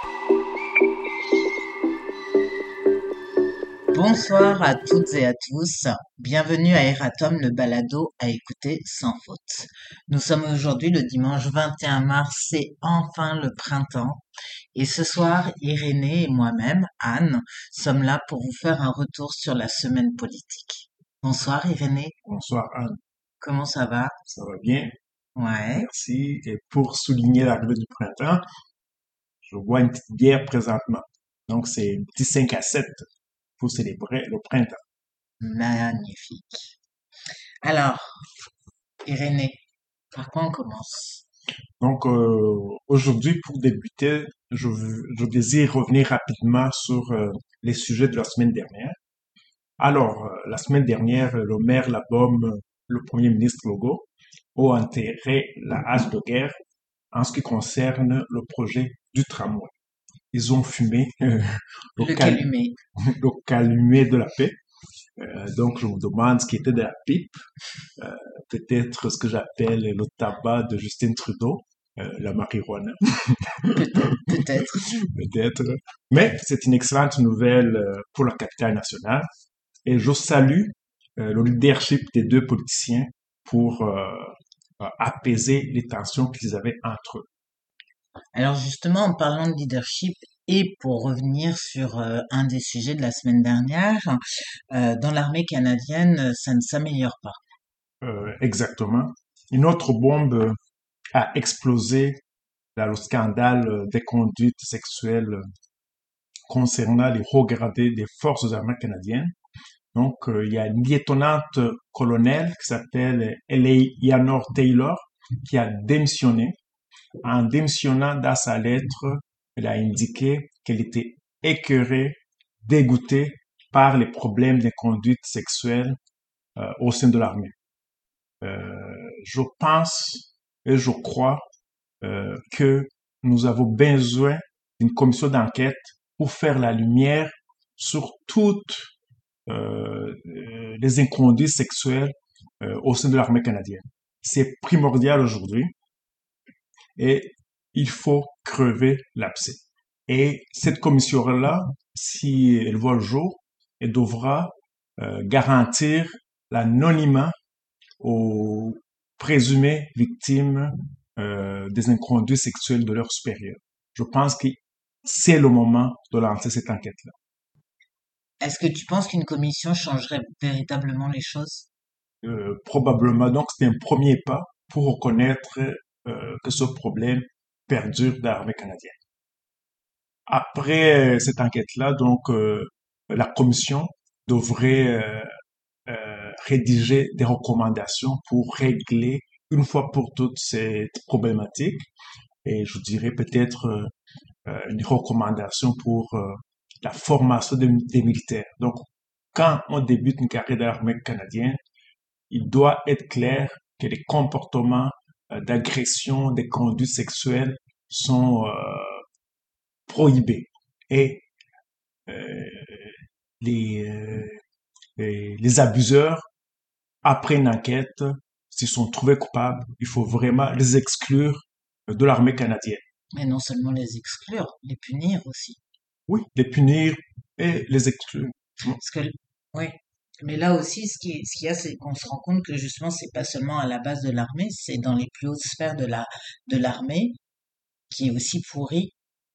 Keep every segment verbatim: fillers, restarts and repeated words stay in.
Bonsoir à toutes et à tous. Bienvenue à Eratom, le balado à écouter sans faute. Nous sommes aujourd'hui le dimanche vingt et un mars, c'est enfin le printemps. Et ce soir, Irénée et moi-même, Anne, sommes là pour vous faire un retour sur la semaine politique. Bonsoir Irénée, Bonsoir Anne, comment ça va? ça va bien? Ouais. Merci. Et pour souligner l'arrivée du printemps, je bois une petite bière présentement. Donc c'est un petit cinq à sept pour célébrer le printemps. Magnifique. Alors, Irénée, par quoi on commence? Donc euh, aujourd'hui, pour débuter, je, veux- je désire revenir rapidement sur euh, les sujets de la semaine dernière. Alors, euh, la semaine dernière, le maire Labaume, euh, le premier ministre Legault, ont enterré la hache de guerre en ce qui concerne le projet du tramway. Ils ont fumé euh, le, Le cal- calumet. le calumet de la paix. Euh, donc, je me demande ce qui était de la pipe. Euh, Peut-être ce que j'appelle le tabac de Justin Trudeau, euh, la marijuana, Peut-être, peut-être. peut-être. Mais c'est une excellente nouvelle euh, pour la capitale nationale. Et je salue euh, le leadership des deux politiciens pour euh, euh, apaiser les tensions qu'ils avaient entre eux. Alors justement, en parlant de leadership et pour revenir sur euh, un des sujets de la semaine dernière, euh, dans l'armée canadienne, euh, ça ne s'améliore pas. Euh, exactement. Une autre bombe a explosé dans le scandale euh, des conduites sexuelles concernant les hauts gradés des forces armées canadiennes. Donc, euh, il y a une lieutenant-colonel qui s'appelle Eleanor Taylor qui a démissionné. En démissionnant dans sa lettre, elle a indiqué qu'elle était écœurée, dégoûtée par les problèmes des conduites sexuelles euh, au sein de l'armée. Euh, je pense et je crois euh, que nous avons besoin d'une commission d'enquête pour faire la lumière sur toutes euh, euh, les inconduites sexuelles euh, au sein de l'armée canadienne. C'est primordial aujourd'hui et il faut crever l'abcès. Et cette commission-là, si elle voit le jour, elle devra euh, garantir l'anonymat aux présumées victimes euh, des inconduits sexuels de leurs supérieurs. Je pense que c'est le moment de lancer cette enquête-là. Est-ce que tu penses qu'une commission changerait véritablement les choses? Euh, probablement, donc, c'est un premier pas pour reconnaître euh, que ce problème perdure dans l'armée canadienne. Après euh, cette enquête-là, donc, euh, la commission devrait euh, euh, rédiger des recommandations pour régler une fois pour toutes cette problématique. Et je dirais peut-être euh, euh, une recommandation pour euh, la formation des, des militaires. Donc, quand on débute une carrière dans l'armée canadienne, il doit être clair que les comportements euh, d'agression, des conduites sexuelles sont euh, prohibés. Et euh, les, euh, les, les abuseurs, après une enquête, s'ils sont trouvés coupables, il faut vraiment les exclure de l'armée canadienne. Mais non seulement les exclure, les punir aussi. Oui, les punir et les exclure. Parce que, oui. Mais là aussi, ce qui, ce qu'il y a, c'est qu'on se rend compte que justement, c'est pas seulement à la base de l'armée, c'est dans les plus hautes sphères de la, de l'armée qui est aussi pourri.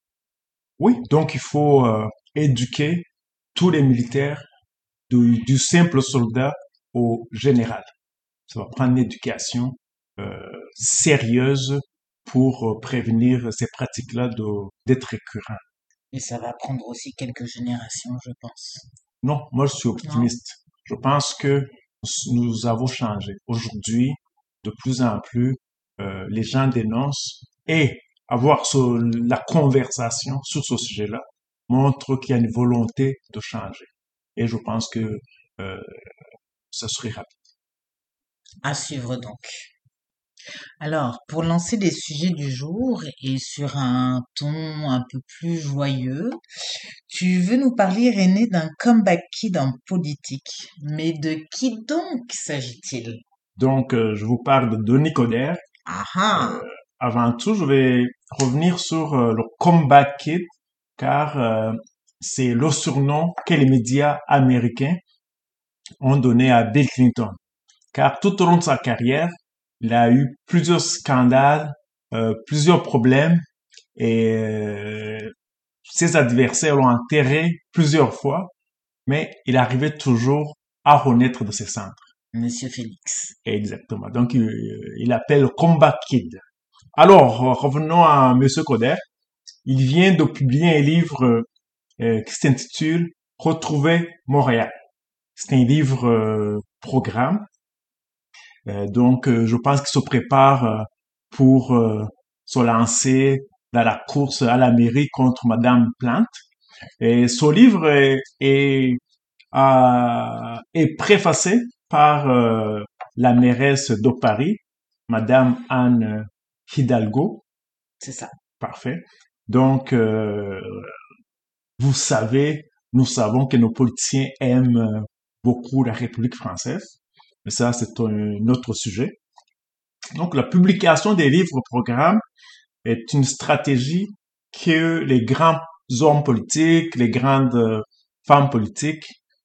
Oui, donc il faut euh, éduquer tous les militaires du, du simple soldat au général. Ça va prendre une éducation euh, sérieuse pour euh, prévenir ces pratiques-là de- d'être récurrentes. Et ça va prendre aussi quelques générations, je pense. Non, moi je suis Non? optimiste. Je pense que nous avons changé. Aujourd'hui, de plus en plus, euh, les gens dénoncent et avoir ce- la conversation sur ce sujet-là montre qu'il y a une volonté de changer. Et je pense que euh, ça serait rapide. À suivre donc. Alors, pour lancer les sujets du jour et sur un ton un peu plus joyeux, tu veux nous parler, René, d'un comeback kid en politique. Mais de qui donc s'agit-il? Donc, euh, je vous parle de Denis Coderre. Ah Euh, ah! avant tout, je vais revenir sur euh, le Comeback Kid, car euh, c'est le surnom que les médias américains ont donné à Bill Clinton. Car tout au long de sa carrière, il a eu plusieurs scandales, euh, plusieurs problèmes, et euh, ses adversaires l'ont enterré plusieurs fois, mais il arrivait toujours à renaître de ses cendres. Monsieur Félix. Exactement. Donc, il, il appelle le Comeback Kid. Alors, revenons à Monsieur Coder. Il vient de publier un livre euh, qui s'intitule Retrouver Montréal. C'est un livre euh, programme. Euh, donc, euh, je pense qu'il se prépare euh, pour euh, se lancer dans la course à la mairie contre Madame Plante. Et ce livre est, est, euh, est préfacé par euh, la mairesse de Paris, Madame Anne Hidalgo. C'est ça. Parfait. Donc, euh, vous savez, nous savons que nos politiciens aiment beaucoup la République française. Mais ça, c'est un autre sujet. Donc, la publication des livres-programmes est une stratégie que les grands hommes politiques, les grandes femmes politiques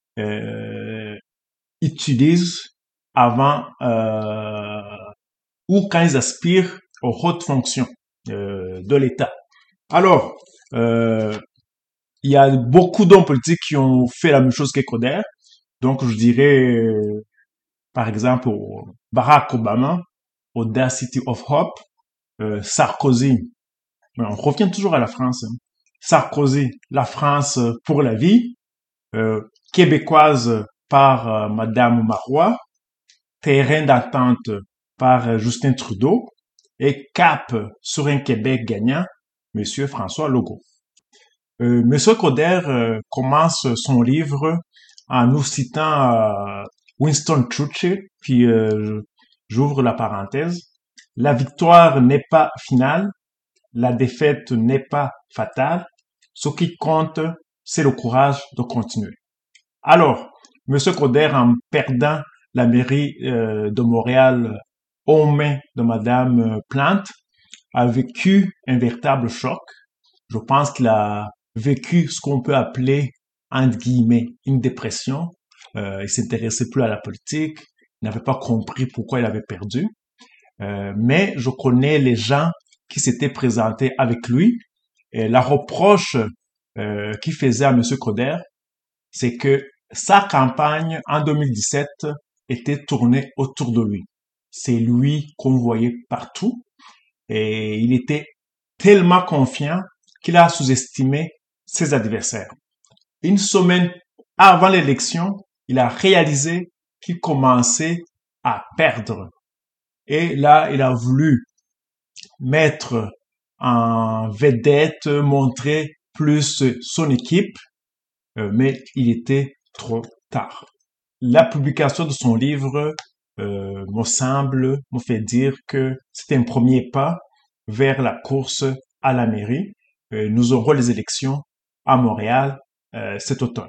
euh, utilisent avant euh, ou quand ils aspirent aux hautes fonctions euh, de l'État. Alors, euh, il y a beaucoup d'hommes politiques qui ont fait la même chose que Coder. Donc, je dirais, euh, par exemple, Barack Obama, Audacity of Hope, euh, Sarkozy. On revient toujours à la France. Hein. Sarkozy, la France pour la vie, euh, québécoise par euh, Madame Marois, terrain d'attente par euh, Justin Trudeau et cap sur un Québec gagnant, Monsieur François Legault. Euh, Monsieur Coder euh, commence son livre en nous citant euh, Winston Churchill, puis euh, j'ouvre la parenthèse. La victoire n'est pas finale, la défaite n'est pas fatale. Ce qui compte, c'est le courage de continuer. Alors, Monsieur Coder, en perdant la mairie euh, de Montréal aux mains de Madame Plante, a vécu un véritable choc. Je pense qu'il a vécu ce qu'on peut appeler, entre guillemets, une dépression. Euh, il s'intéressait plus à la politique, il n'avait pas compris pourquoi il avait perdu. Euh, mais je connais les gens qui s'étaient présentés avec lui. Et la reproche euh, qu'il faisait à Monsieur Coder, c'est que sa campagne en deux mille dix-sept était tournée autour de lui. C'est lui qu'on voyait partout. Et il était tellement confiant qu'il a sous-estimé ses adversaires. Une semaine avant l'élection, il a réalisé qu'il commençait à perdre. Et là, il a voulu mettre en vedette, montrer plus son équipe, mais il était trop tard. La publication de son livre euh, me semble, me fait dire que c'est un premier pas vers la course à la mairie. Euh, nous aurons les élections à Montréal euh, cet automne.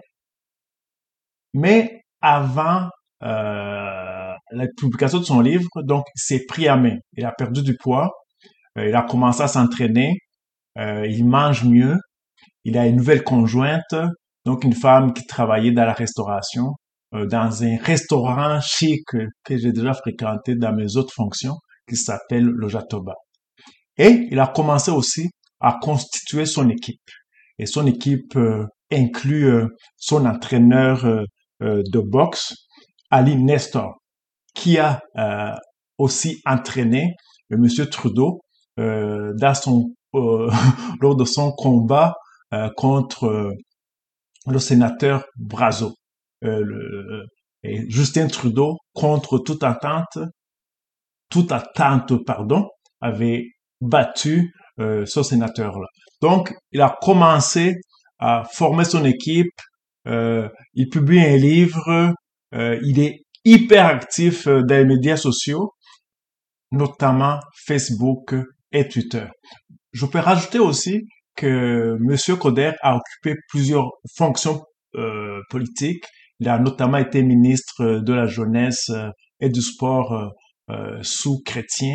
Mais avant euh, la publication de son livre, donc, il s'est pris à main. Il a perdu du poids, euh, il a commencé à s'entraîner, euh, il mange mieux, il a une nouvelle conjointe, donc une femme qui travaillait dans la restauration, euh, dans un restaurant chic que j'ai déjà fréquenté dans mes autres fonctions, qui s'appelle le Jatoba. Et il a commencé aussi à constituer son équipe. Et son équipe euh, inclut euh, son entraîneur euh, euh, de boxe, Ali Nestor, qui a euh, aussi entraîné euh, Monsieur Trudeau euh, dans son, euh, lors de son combat euh, contre euh, le sénateur Brazo. Euh, le, et Justin Trudeau, contre toute attente, toute attente, pardon, avait battu euh, ce sénateur-là. Donc, il a commencé à former son équipe, euh, il publie un livre, euh, il est hyper actif dans les médias sociaux, notamment Facebook et Twitter. Je peux rajouter aussi que Monsieur Coder a occupé plusieurs fonctions euh, politiques. Il a notamment été ministre de la jeunesse et du sport euh, sous Chrétien.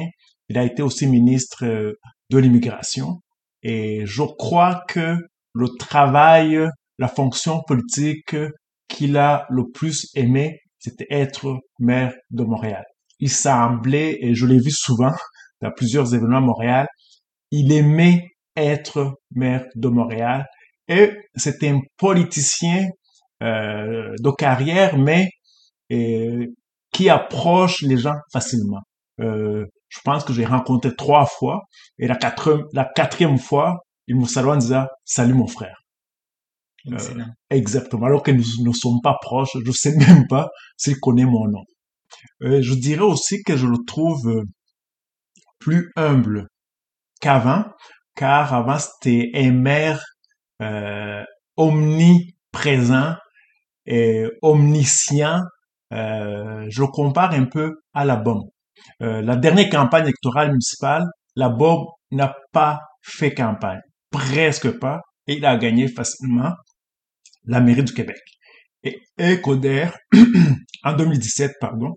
Il a été aussi ministre euh, de l'immigration. Et je crois que le travail, la fonction politique qu'il a le plus aimé, c'était être maire de Montréal. Il semblait, et je l'ai vu souvent dans plusieurs événements à Montréal, il aimait être maire de Montréal. Et c'était un politicien euh, de carrière, mais euh, qui approche les gens facilement. Euh, je pense que j'ai rencontré trois fois, et la quatrième, la quatrième fois, il me salua en disant «Salut mon frère». Euh, Excellent. exactement. Alors que nous ne sommes pas proches, je sais même pas s'il connaît mon nom. Euh, je dirais aussi que je le trouve euh, plus humble qu'avant, car avant c'était un maire euh, omniprésent et omniscient. Euh, je le compare un peu à la bombe. Euh, la dernière campagne électorale municipale, la B O B n'a pas fait campagne, presque pas, et il a gagné facilement la mairie du Québec. Et Ecoder, en deux mille dix-sept, pardon,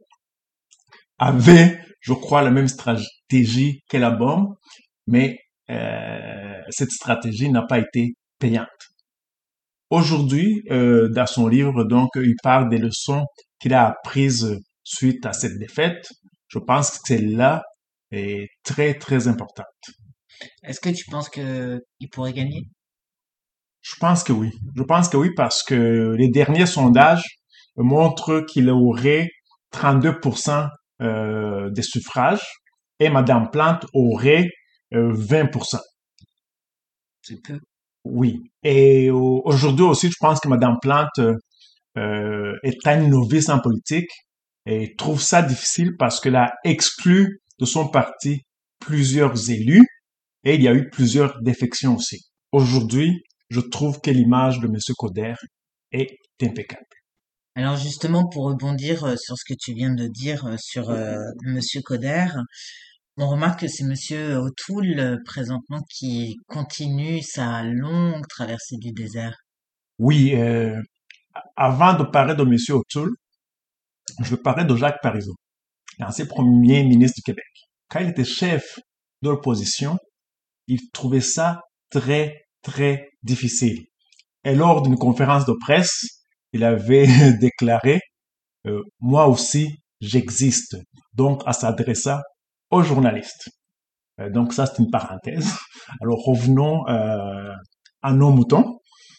avait, je crois, la même stratégie que la B O B, mais euh, cette stratégie n'a pas été payante. Aujourd'hui, euh, dans son livre, donc, il parle des leçons qu'il a apprises suite à cette défaite. Je pense que celle-là est très, très importante. Est-ce que tu penses que il pourrait gagner? Je pense que oui. Je pense que oui parce que les derniers sondages montrent qu'il aurait trente-deux pour cent euh, des suffrages et Madame Plante aurait euh, vingt pour cent. C'est peu. Oui. Et au- aujourd'hui aussi, je pense que Madame Plante euh, est une novice en politique et trouve ça difficile parce qu'elle a exclu de son parti plusieurs élus et il y a eu plusieurs défections aussi. Aujourd'hui, je trouve que l'image de Monsieur Coder est impeccable. Alors justement, pour rebondir euh, sur ce que tu viens de dire euh, sur euh, Monsieur Coder, on remarque que c'est Monsieur O'Toole euh, présentement qui continue sa longue traversée du désert. Oui, euh, avant de parler de Monsieur O'Toole, je vais parler de Jacques Parizeau, l'ancien premier ministre du Québec. Quand il était chef de l'opposition, il trouvait ça très, très difficile. Et lors d'une conférence de presse, il avait déclaré euh, moi aussi, j'existe. Donc, en s'adressant aux journalistes. Euh, donc, ça, c'est une parenthèse. Alors, revenons euh, à nos moutons.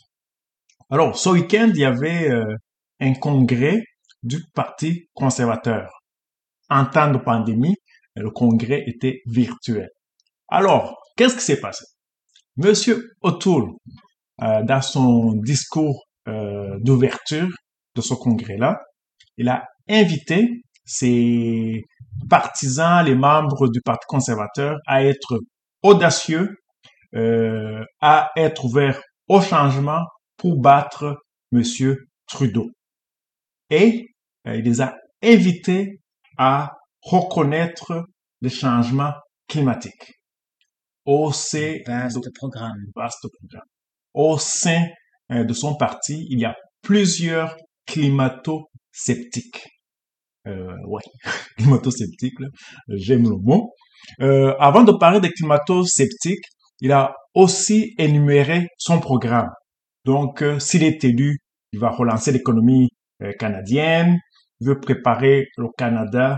Alors, ce week-end, il y avait euh, un congrès du Parti conservateur. En temps de pandémie, le congrès était virtuel. Alors, qu'est-ce qui s'est passé? Monsieur O'Toole, euh, dans son discours euh, d'ouverture de ce congrès-là, il a invité ses partisans, les membres du Parti conservateur, à être audacieux, euh, à être ouverts au changement pour battre Monsieur Trudeau. Et euh, il les a invités à reconnaître les changements climatiques au sein de, Vaste programme. vaste programme. Au sein euh, de son parti, il y a plusieurs climato-sceptiques. Euh, ouais, climato-sceptique, là. J'aime le mot. Euh, avant de parler des climato-sceptiques, il a aussi énuméré son programme. Donc, euh, s'il est élu, il va relancer l'économie euh, canadienne, il veut préparer le Canada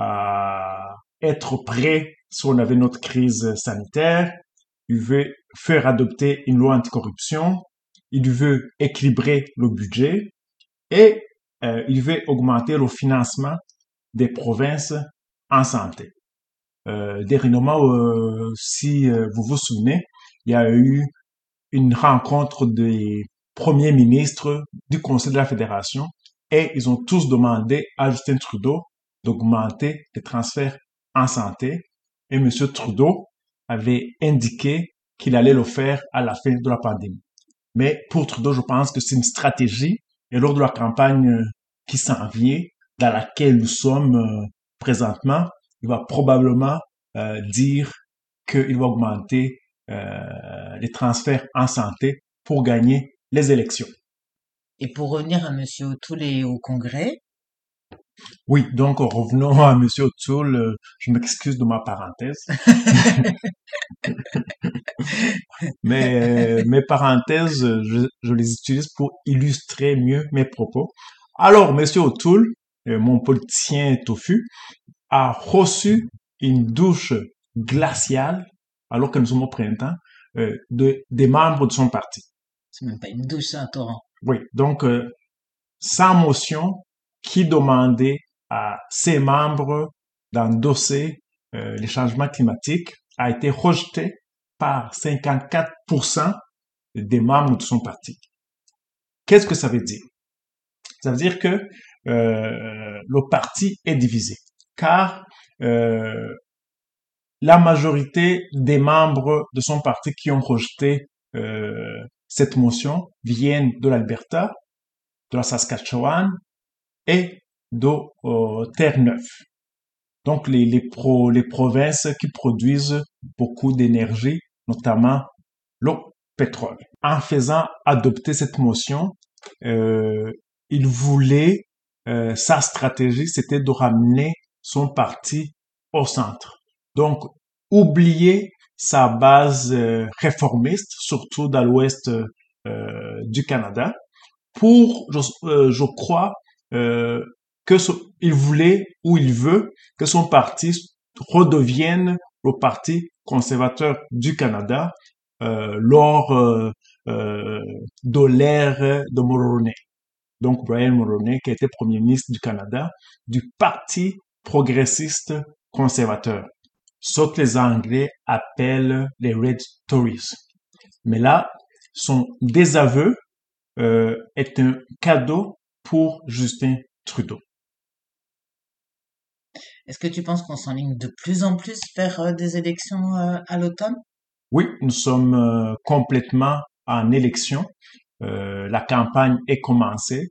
à être prêt si on avait notre crise sanitaire, il veut faire adopter une loi anticorruption, il veut équilibrer le budget et euh, il veut augmenter le financement des provinces en santé. Euh, dernièrement, euh, si euh, vous vous souvenez, il y a eu une rencontre des premiers ministres du Conseil de la Fédération et ils ont tous demandé à Justin Trudeau d'augmenter les transferts en santé et M. Trudeau avait indiqué qu'il allait le faire à la fin de la pandémie. Mais pour Trudeau, je pense que c'est une stratégie et lors de la campagne qui s'en vient, dans laquelle nous sommes euh, présentement, il va probablement euh, dire qu'il va augmenter euh, les transferts en santé pour gagner les élections. Et pour revenir à Monsieur O'Toole et au Congrès, Oui, donc revenons à Monsieur O'Toole. Euh, Je m'excuse de ma parenthèse, mais euh, mes parenthèses, euh, je, je les utilise pour illustrer mieux mes propos. Alors, Monsieur O'Toole, euh, mon politicien tofu, a reçu une douche glaciale, alors que nous sommes au printemps, euh, de, des membres de son parti. C'est même pas une douche, c'est un torrent. Oui, donc euh, sa motion qui demandait à ses membres d'endosser euh, les changements climatiques a été rejetée par cinquante-quatre pour cent des membres de son parti. Qu'est-ce que ça veut dire? Ça veut dire que euh, le parti est divisé, car euh, la majorité des membres de son parti qui ont rejeté euh, cette motion viennent de l'Alberta, de la Saskatchewan et de euh, Terre-Neuve. Donc les, les, pro, les provinces qui produisent beaucoup d'énergie, notamment le pétrole. En faisant adopter cette motion, euh, il voulait, euh, sa stratégie, c'était de ramener son parti au centre. Donc, oublier sa base euh, réformiste, surtout dans l'ouest euh, du Canada, pour, je, euh, je crois, euh, que ce, il voulait ou il veut que son parti redevienne le parti conservateur du Canada euh, lors euh, euh, de l'ère de Mulroney. Donc Brian Mulroney, qui était premier ministre du Canada, du Parti progressiste conservateur, ce que les Anglais appellent les Red Tories. Mais là, son désaveu euh, est un cadeau pour Justin Trudeau. Est-ce que tu penses qu'on s'enligne de plus en plus vers euh, des élections euh, à l'automne? Oui, nous sommes euh, complètement en élection. Euh, la campagne est commencée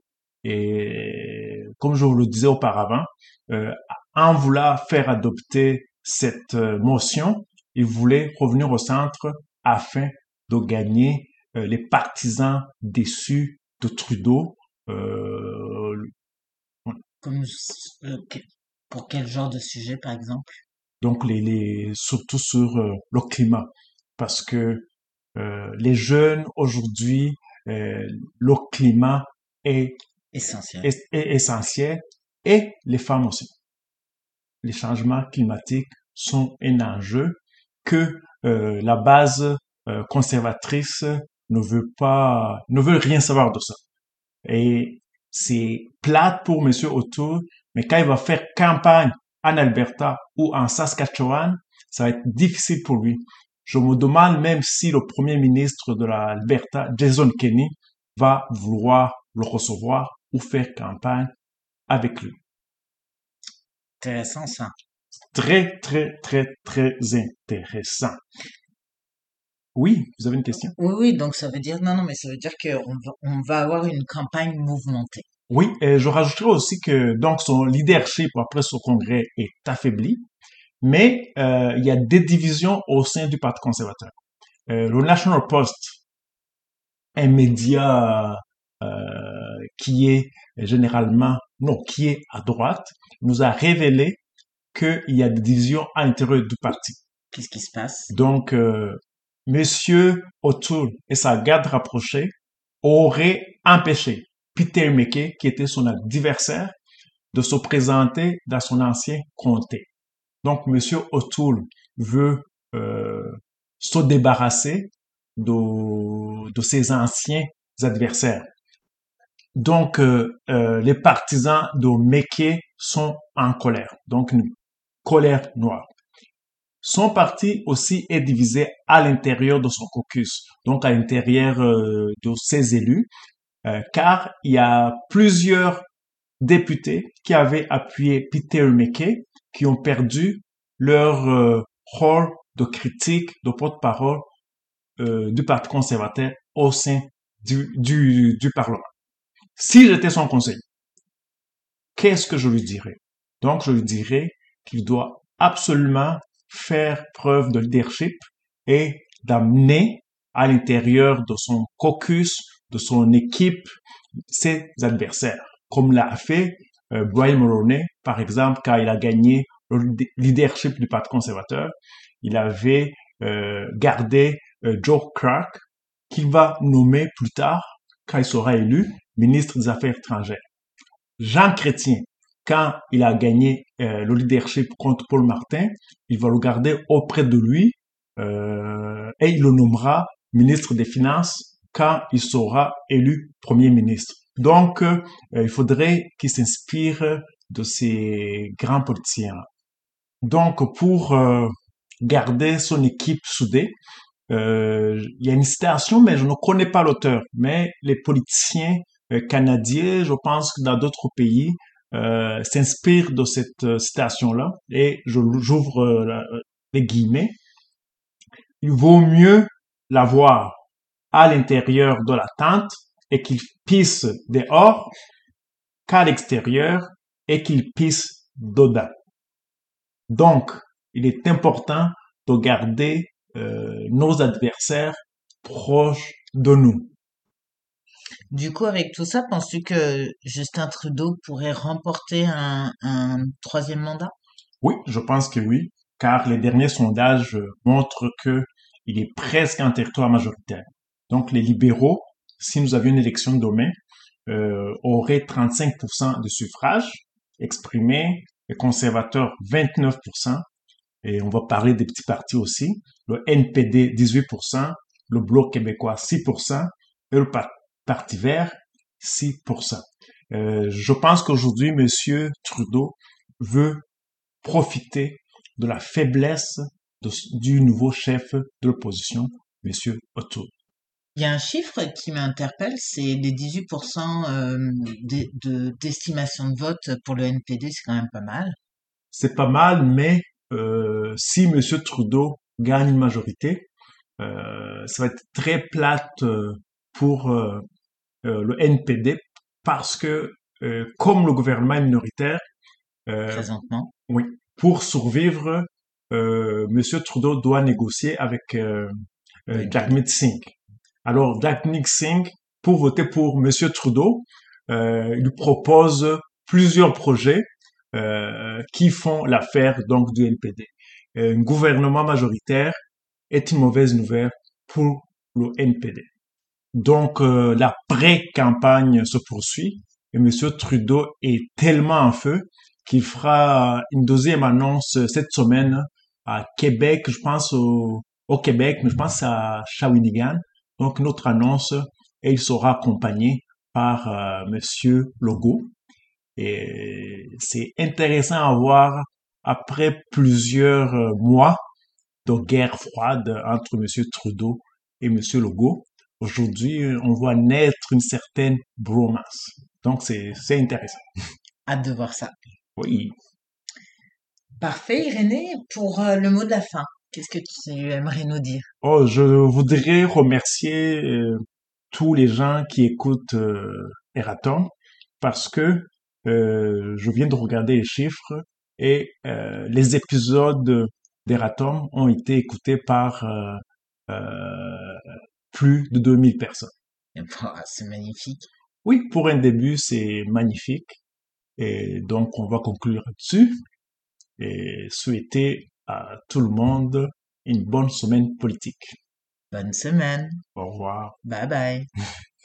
et comme je vous le disais auparavant, euh, en voulant faire adopter cette euh, motion, il voulait revenir au centre afin de gagner euh, les partisans déçus de Trudeau. Euh, Comme euh, que- pour quel genre de sujet, par exemple? donc les, les surtout sur euh, le climat, parce que euh, les jeunes aujourd'hui, euh, le climat est, Essentiel. est, est essentiel et les femmes aussi. Les changements climatiques sont un enjeu que euh, la base euh, conservatrice ne veut pas, ne veut rien savoir de ça. Et c'est plate pour Monsieur O'Toole, mais quand il va faire campagne en Alberta ou en Saskatchewan, ça va être difficile pour lui. Je me demande même si le premier ministre de l'Alberta, Jason Kenney, va vouloir le recevoir ou faire campagne avec lui. Intéressant ça. Très, très, très, très intéressant. Oui, vous avez une question? Oui, oui, donc ça veut dire, non, non, mais ça veut dire qu'on va, on va avoir une campagne mouvementée. Oui, et je rajouterai aussi que donc son leadership après ce congrès est affaibli, mais euh, il y a des divisions au sein du Parti conservateur. Euh, le National Post, un média euh, qui est généralement, non, qui est à droite, nous a révélé qu'il y a des divisions à l'intérieur du parti. Qu'est-ce qui se passe? Donc, euh, Monsieur O'Toole et sa garde rapprochée auraient empêché Peter MacKay, qui était son adversaire, de se présenter dans son ancien comté. Donc, Monsieur O'Toole veut euh, se débarrasser de, de ses anciens adversaires. Donc, euh, euh, les partisans de MacKay sont en colère. Donc, une colère noire. Son parti aussi est divisé à l'intérieur de son caucus, donc à l'intérieur euh, de ses élus, euh, car il y a plusieurs députés qui avaient appuyé Peter MacKay, qui ont perdu leur euh, rôle de critique, de porte-parole euh, du Parti conservateur au sein du, du, du Parlement. Si j'étais son conseiller, qu'est-ce que je lui dirais? Donc, je lui dirais qu'il doit absolument faire preuve de leadership et d'amener à l'intérieur de son caucus, de son équipe, ses adversaires, comme l'a fait euh, Brian Mulroney, par exemple, quand il a gagné le leadership du Parti conservateur, il avait euh, gardé euh, Joe Clark, qu'il va nommer plus tard, quand il sera élu, ministre des Affaires étrangères. Jean Chrétien, quand il a gagné euh, le leadership contre Paul Martin, il va le garder auprès de lui euh, et il le nommera ministre des Finances quand il sera élu Premier ministre. Donc, euh, il faudrait qu'il s'inspire de ces grands politiciens. Donc, pour euh, garder son équipe soudée, euh, il y a une citation, mais je ne connais pas l'auteur. Mais les politiciens euh, canadiens, je pense que dans d'autres pays, euh, s'inspirent de cette euh, citation-là. Et je j'ouvre euh, les guillemets. Il vaut mieux l'avoir à l'intérieur de la tente et qu'il pisse dehors qu'à l'extérieur et qu'il pisse dedans. Donc, il est important de garder euh, nos adversaires proches de nous. Du coup, avec tout ça, penses-tu que Justin Trudeau pourrait remporter un, un troisième mandat? Oui, je pense que oui, car les derniers sondages montrent que il est presque en territoire majoritaire. Donc, les libéraux, si nous avions une élection demain, euh, auraient trente-cinq pour cent de suffrages exprimés, les conservateurs vingt-neuf pour cent, et on va parler des petits partis aussi, le N P D dix-huit pour cent, le Bloc québécois six pour cent et le Parti vert six pour cent. Euh, je pense qu'aujourd'hui, Monsieur Trudeau veut profiter de la faiblesse de, du nouveau chef de l'opposition, Monsieur O'Toole. Il y a un chiffre qui m'interpelle, c'est les dix-huit pour cent euh, de- de- d'estimation de vote pour le N P D, c'est quand même pas mal. C'est pas mal, mais euh, si Monsieur Trudeau gagne une majorité, euh, ça va être très plate euh, pour euh, euh, le N P D parce que euh, comme le gouvernement est minoritaire, euh, Présentement. oui, pour survivre, euh, Monsieur Trudeau doit négocier avec euh, Le euh, N P D. Jagmeet Singh. Alors Jagmeet Singh, pour voter pour Monsieur Trudeau, euh, il lui propose plusieurs projets euh, qui font l'affaire donc du N P D. Euh, un gouvernement majoritaire est une mauvaise nouvelle pour le N P D. Donc euh, la pré-campagne se poursuit et Monsieur Trudeau est tellement en feu qu'il fera une deuxième annonce cette semaine à Québec, je pense au, au Québec, mais je pense à Shawinigan. Donc notre annonce et il sera accompagné par euh, Monsieur Legault. Et c'est intéressant à voir après plusieurs euh, mois de guerre froide entre Monsieur Trudeau et Monsieur Legault. Aujourd'hui, on voit naître une certaine bromance. Donc, c'est, c'est intéressant. Hâte de voir ça. Oui. Parfait, Irénée, pour euh, le mot de la fin. Qu'est-ce que tu aimerais nous dire? Oh, je voudrais remercier euh, tous les gens qui écoutent euh, Eratom parce que euh, je viens de regarder les chiffres et euh, les épisodes d'Eratom ont été écoutés par euh, euh, plus de deux mille personnes. Bon, c'est magnifique. Oui, pour un début, c'est magnifique. Et donc, on va conclure là-dessus et souhaiter à tout le monde une bonne semaine politique. Bonne semaine. Au revoir. Bye bye.